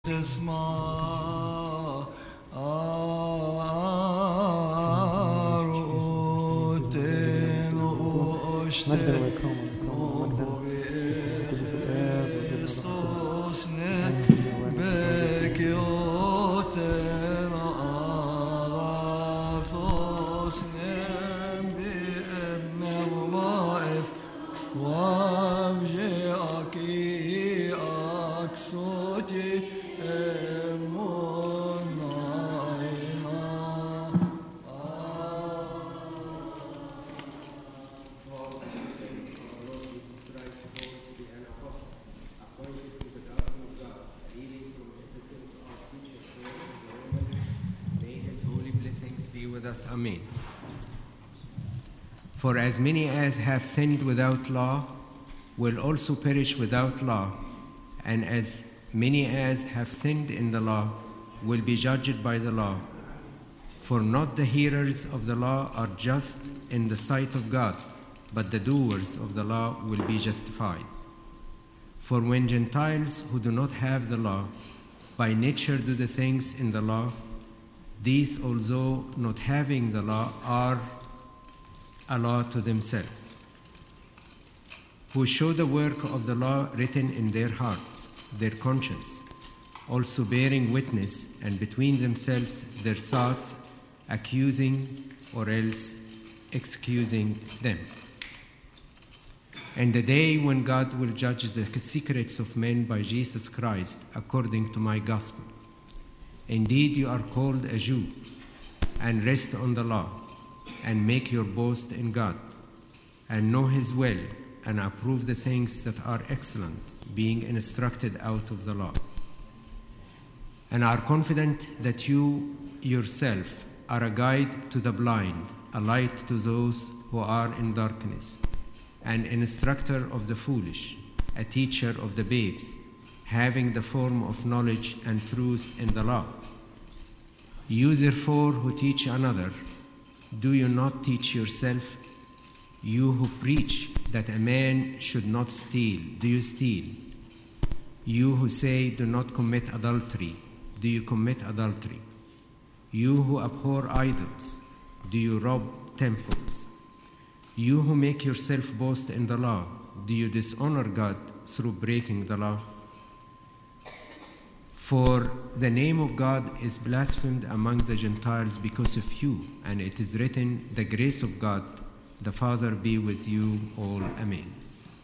تسمع مجدا وإكراما ومجدا كل في الآب والابن والروح القدس Amen. For as many as have sinned without law will also perish without law, and as many as have sinned in the law will be judged by the law. For not the hearers of the law are just in the sight of God, but the doers of the law will be justified. For when Gentiles who do not have the law by nature do the things in the law, these, although not having the law, are a law to themselves, who show the work of the law written in their hearts, their conscience, also bearing witness, and between themselves their thoughts, accusing or else excusing them. And the day when God will judge the secrets of men by Jesus Christ according to my gospel. Indeed, you are called a Jew, and rest on the law, and make your boast in God, and know his will, and approve the things that are excellent, being instructed out of the law. And are confident that you yourself are a guide to the blind, a light to those who are in darkness, an instructor of the foolish, a teacher of the babes, having the form of knowledge and truth in the law. You therefore who teach another, do you not teach yourself? You who preach that a man should not steal, do you steal? You who say do not commit adultery, do you commit adultery? You who abhor idols, do you rob temples? You who make yourself boast in the law, do you dishonor God through breaking the law? For the name of God is blasphemed among the Gentiles because of you, and it is written, the grace of God, the Father be with you all. Amen.